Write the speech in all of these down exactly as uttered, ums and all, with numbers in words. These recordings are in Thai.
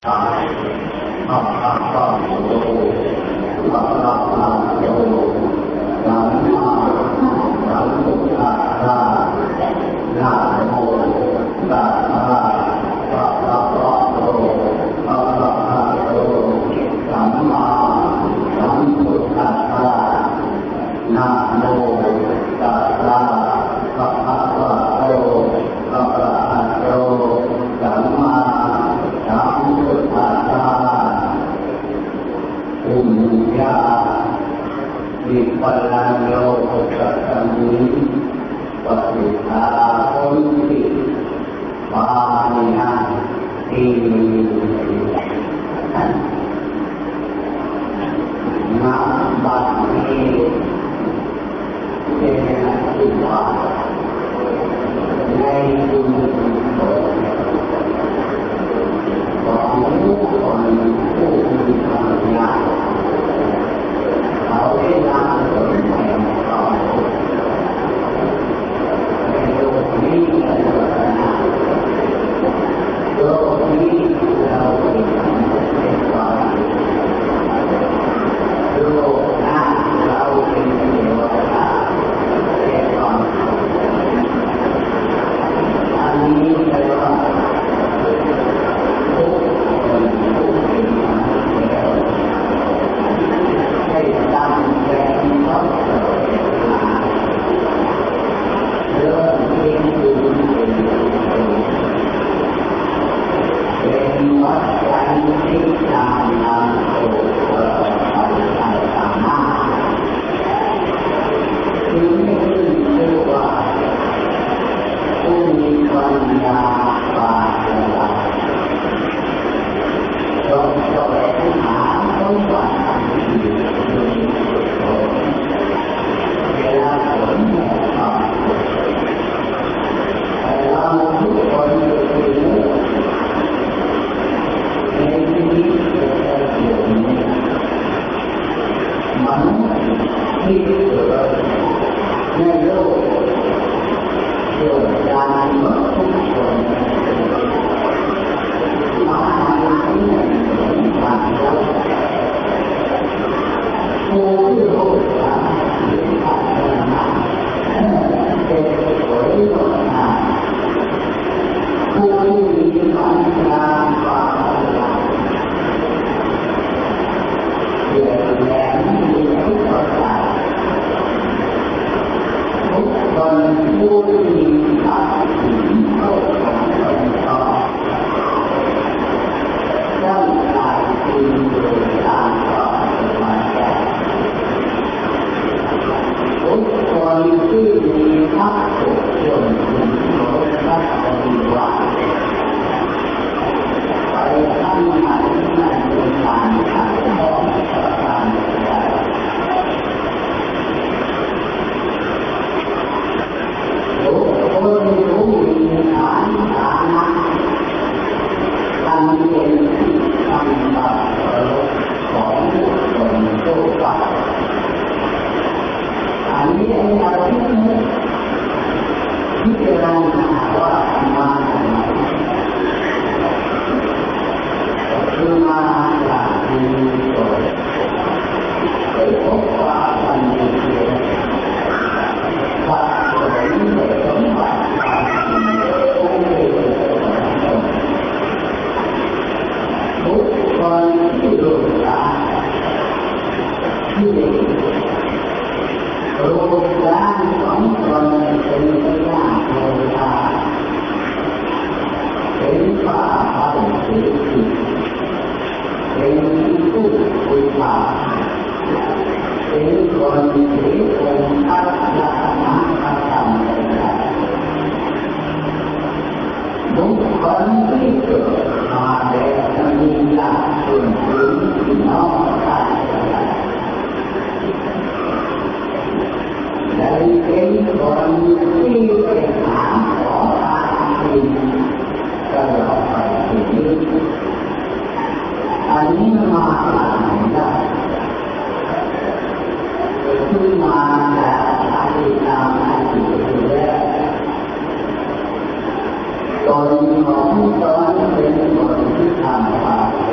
ตอนของตอนเป็นคนที่ทำ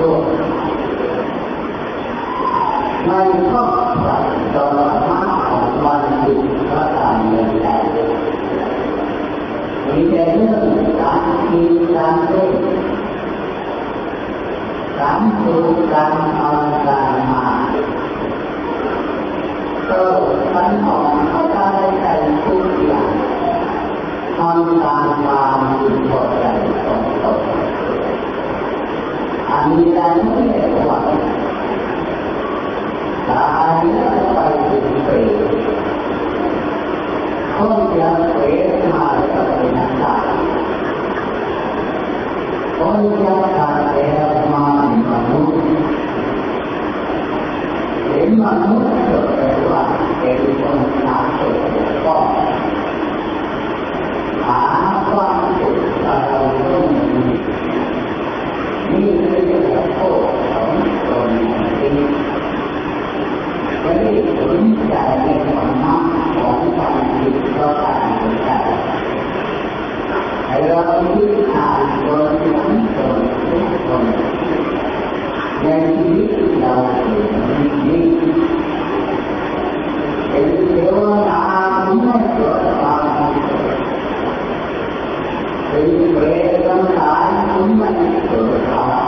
ในข้อสัตว์ต่อมาของวันหยุดก็ตามเงินแต่มีแต่เรื่องการกินการเล่นการดูการทำการมาก็มันออกเข้าได้แต่ทุกอย่างทำการมาอยู่พอใจตรงตรงอันนี้ได้ไม่ได้หวังตายแล้วไปถึงเปรตเขายังเปรตมาแล้วเป็นนักฆ่าเขายังฆ่าแล้วมาเป็นมนุษย์เป็นมนุษย์เกิดเป็นว่าเป็นคนฆ่าตัวก็หาความสุขอะไรก็ไม่มีนี่คือเรื่องโทษของตนเองไม่ได้สนใจในธรรมะของความผิดก็ตามใจให้เราคิดอ่านตนทั้งตนทุกคนในชีวิตเราเป็นนี้เป็นเทวดาไม่เกิดความเป็นเปรตทั้งหลายไม่เกิดความ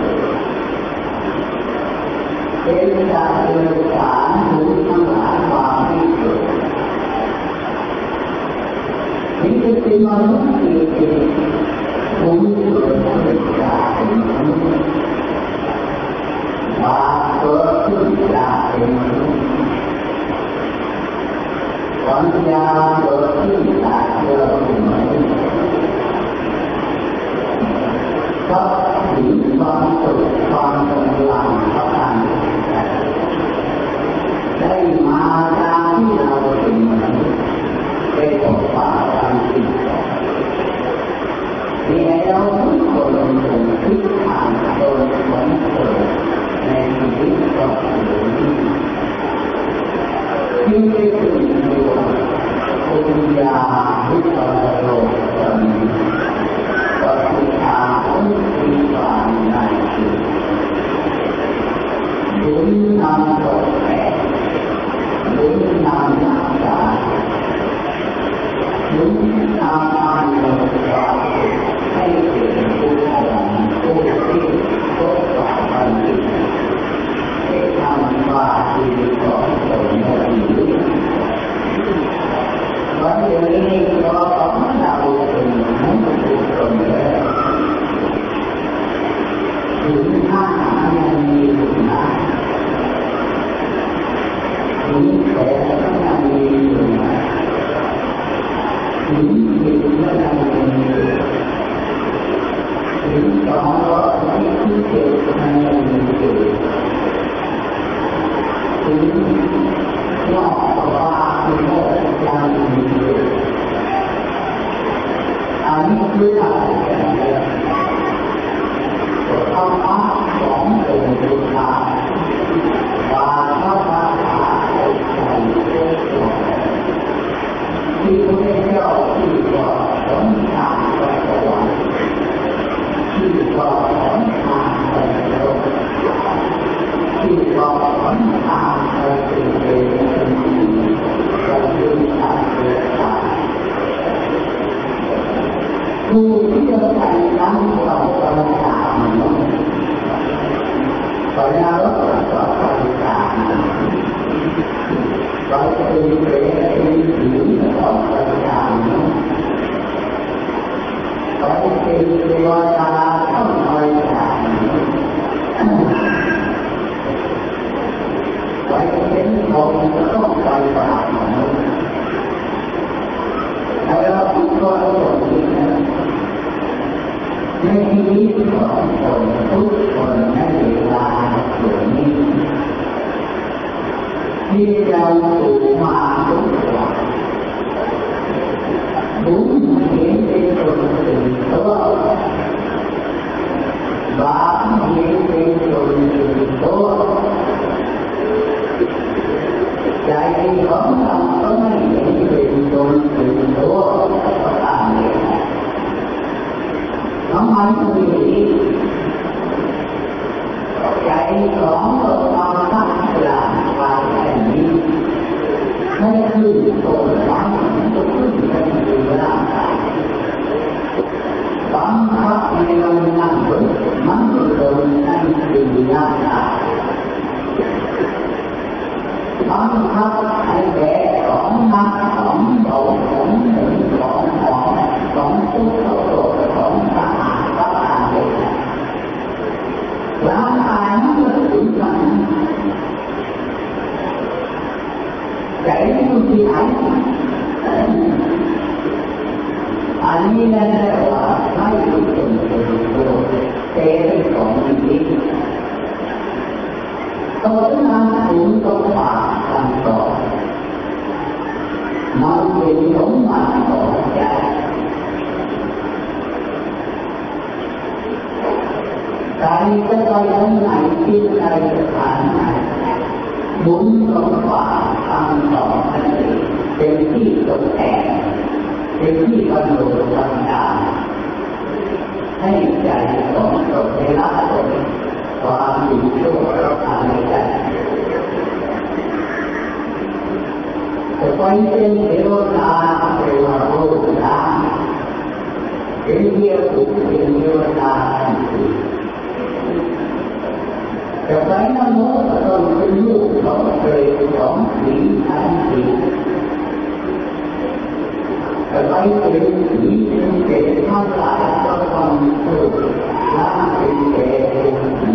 เป็นการเดินทางถึงทั้งหลายมาไม่เกิดนี่คือเป็นมนุษย์ที่ผมเกิดเป็นการเป็นมนุษย์มาเกิดขึ้นจากเป็นมนุษย์ปัญญาเกิดขึ้นจากเกิดเป็นมนุษย์ก็ถึงความสุขความกำลังพระอันได้มาจากที่เราเป็นมนุษย์ได้พบปะกันจริงที่เราทุกคนคงคิดทางตนของตนในชีวิตของตัวนี้ที่ได้ถึงตัวปัญญาวิปโลกตนปัญญาที่มีความในชีวิตบุญนำตกแต่บุญนำรักษาบุญนำอันลงความให้เกิดผู้ของผู้ที่พบกับบัณฑิตให้ทำว่าชีวิตของตนให้ดีวันนี้ก็ต้องเราเป็นผู้ทุกคนแล้วถึงท่านยังมีอยู่นะถึงแผลก็ยังมีอยู่นะถึงจิตก็ยังมีอยู่ถึงสองร้อยที่เจ็ดก็ยังมีอยู่ถึงนอกว่าที่โลกยังมีอยู่อันนี้คืออะไรกันเนี่ยธรรมะขององค์พุทธะบาทพระบาทองค์ใจที่พระเจ้าที่ว่าสอนทางไปสวรรค์ที่ว่าสอนทางไปโลกที่ว่าสอนทางไปเป็นเรื่องที่เราดูทางเดินทางผู้ที่จะใช้น้ำเราประกาศปัญญาเราประกาศเราเป็นเรื่องที่เราประกาศเราเป็นเทวดาต้องประกาศเราเป็นคนต้องไปปราบมนุษย์แต่เราทุกคนต้องมีนะในชีวิตของคนทุกคนในเวลาส่วนนี้ที่เราถูกมาทุกอย่างบุญเห็นเป็นคนอื่นตัวบาปเห็นเป็นคนอื่นตัวใจของเราก็ไม่เห็นเป็นคนอื่นตัวก็ตามนี้น้องมันคือใจของเราตั้งหลักให้ขึ้นโตร้ายก็ขึ้นไปอยู่ร่างกายบังคับในวันนั้นมันก็เดินนั่งอยู่ร่างกายบังคับให้แก่ของนักของเบาของหนึ่งของของของทุกข์ของสะอาดสะอาดเลยร่างกายมันก็ถึงกันใจอยู่ที่ไหนอันนี้นั่นแหละว่าไม่รู้จนเป็นตัวเป็นของจริงตัวนั้นถึงต้องฝากกันต่อมันเป็นสมบัติของใจใจจะไปทางไหนที่ใจจะผ่านไหนบุญต้องฝากกันต่อนั่นเองเป็นที่ตกแต่งเป็นที่บรรลุธรรมดาให้ใจของตนได้ละตนความดีชั่วทางในใจจะไปเป็นเทวดาเทวโลกได้เป็นเทวสุขเป็นเทวดาจะไปนรกก็ต้องเป็นลูกของเปรตของผีทันทีจะไปเป็นผีเป็นเปรตทั้งหลายก็ต้องถูกละเป็นเปรตเป็นผี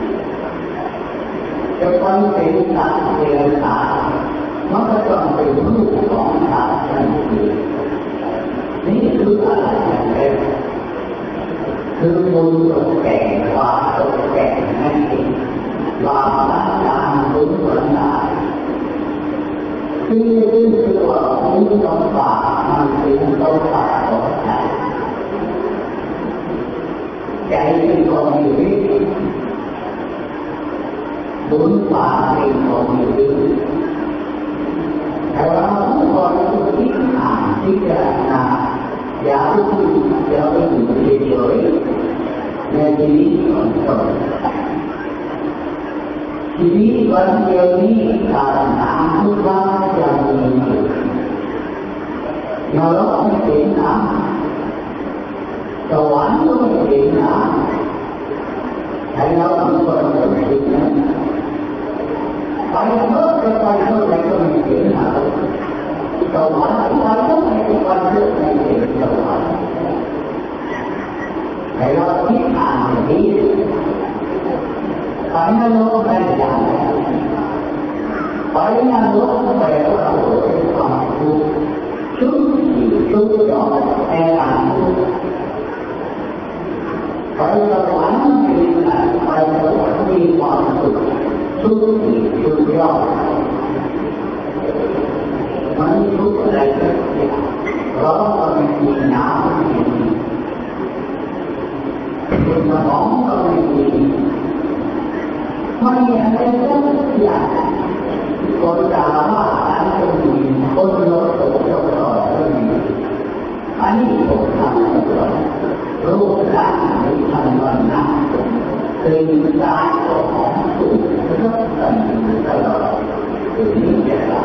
จะไปเป็นสัตว์เดรัจฉานมันก็ต้องเป็นลูกของสัตว์ทันทีนี่คืออะไรอย่างเงี้ยคือบุญตกแต่งความตกแต่งนั่นเองความรักการบุญผลได้ที่นี่คือว่าบุญต้องฝากมันเป็นต้องฝากของใจใจเป็นของอยู่ดีบุญฝากเป็นของอยู่ดีแต่เราทุกคนทุกที่อ่านที่จะนาอย่าพูดอย่าไปอยู่เฉยๆในชีวิตของตนชีวิตวันเดียวนี้การทำทุกวันจะมีอยู่นรกไม่เป็นน้ำสวรรค์ก็ไม่เป็นน้ำให้เราทุกคนเป็นสิ่งนั้นไปเมื่อจะไปเมื่อไรก็ไม่เป็นน้ำสวรรค์ไปเมื่อไรก็ไปเมื่อไรไม่เป็นสวรรค์ให้เราคิดอ่านอย่างนี้ไปนรกได้อย่างไรไปนรกแปลว่าเป็นความทุกข์ทุกข์ที่ทุกข์ยอดแออัดไปสวรรค์เป็นไปสวรรค์มีความสุขทุกข์ที่ทุกข์ยอดมันทุกข์อะไรก็ได้เพราะมันมีน้ำมีคุณสมองก็ไม่มีไม่อะไรก็อย่างคนด่าว่าอันก็มีคนโลภโกรธก็มีอันนี้ผมทำตัวรูปร่างไม่ทำวันนั้นตื่นสายก็หอมสุขก็ตื่นตลอดตื่นนี้แก่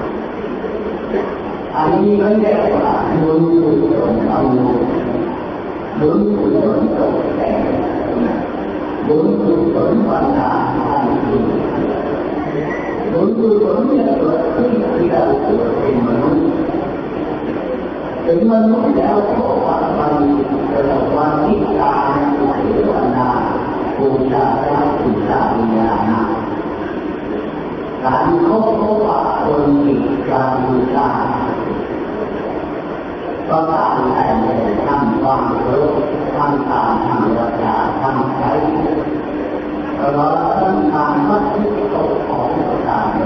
อันนี้ก็เรียกว่าบุญกุศลเอาบุญกุศลตกแต่งบุญกุศลบรรดาทันทีบุญกุศลเนี่ยเกิดขึ้นที่เราเกิดเป็นมนุษย์เป็นมนุษย์แล้วก็วันวันเกิดวันที่การกุศลบรรดาบูชาพระบูชาวิญญาณการเข้าพบว่าคนมีการบูชาก็ตามแต่ทำความรู้ทำตามทำรักษาทำใช้ตลอดทั้งการวัดที่ตกของต่าง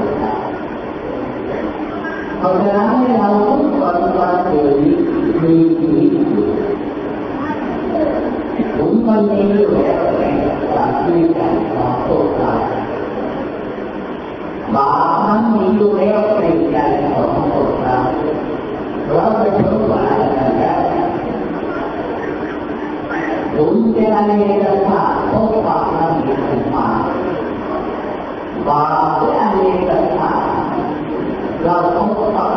ๆเพราะฉะนั้นเราทุกคนวันเกิดมีชีวิตอยู่ผมมันมีอยู่แล้วจากที่ใจของพวกเราบาปมันมีอยู่แล้วในใจของพวกเราเราไปทำบาปแล้วบุญจะอะไรกันบ้างพวกบาปนั้นมีขึ้นมาบาปจะอะไรกันบ้างเราต้อง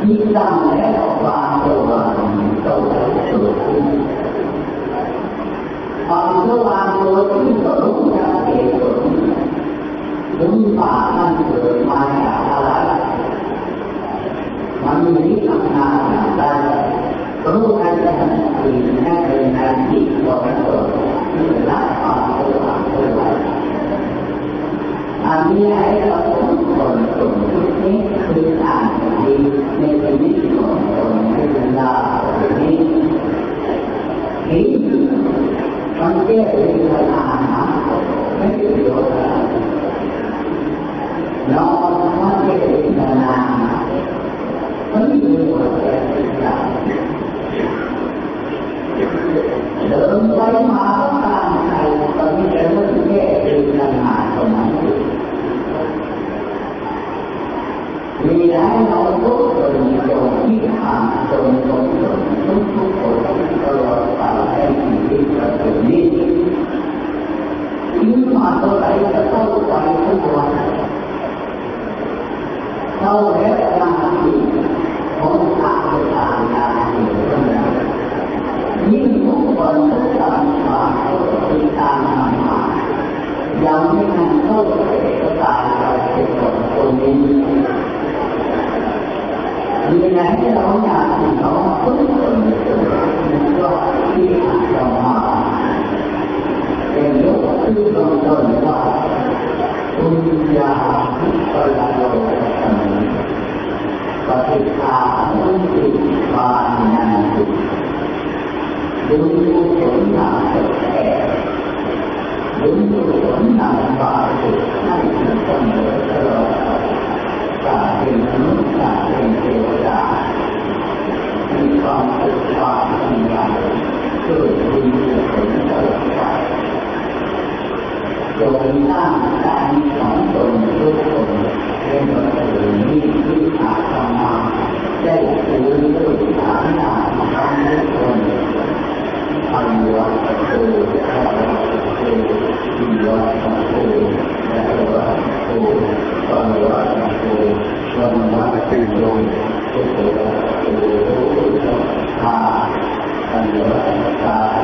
ที่ตั้งแล้ววางตัวตัวตัวขึ้นพอตัววางตัวขึ้นก็รู้จักเหตุผลบุญบาปมันเกิดมาจากอะไรมันมีอำนาจได้รู้ในขณะที่ในในจิตของเราที่ละความตัวตัวอันนี้ให้เราทุกคนทุกนี้คืออ่านดีในชีวิตของคนในเวลานี้ที่มันแก้ปัญหาไม่เกี่ยวกับนอนมันแก้ปัญหามันไม่เกี่ยวกับการเดินไปมาตามใจตอนนี้จะเริ่มแก้ปัญหาตรงนั้นมีหลายเราทุกคนโยมที่ทำจนจนจนทุกทุกคนตลอดไปให้ชีวิตเราเป็นนี้ยิ่งมาตัวไหนจะเข้าไปทุกวันเข้าแล้วงานที่ของทางทางงานที่ยิ่งทุกคนทุกการมาที่ทางมายังไม่ทันเข้าไปก็ตายไปเป็นคนคนนี้มีไหนที่เราอยากที่เราทุกคนก็ที่เรามาเป็นยกขึ้นต้นต้นว่าปุญญาภิปโยปฏิภาณุติปานันติบุญกุศลนำแต่บุญกุศลนำบาปให้ถึงเสมอตลอดการเป็นมนุษย์การเป็นเทวดามีความสุขความสงบเกิดบุญกุศลตลอดไปโดยตั้งใจของตนทุกคนเป็นประโยชน์นี้ที่อาตมาได้ถือด้วยฐานะของทุกคนอันวัดโตและวัดโตที่วัดโตและวัดโตวันวัดโตวันวัดโตทุกคนโตทุกคนข้าอันวัดตา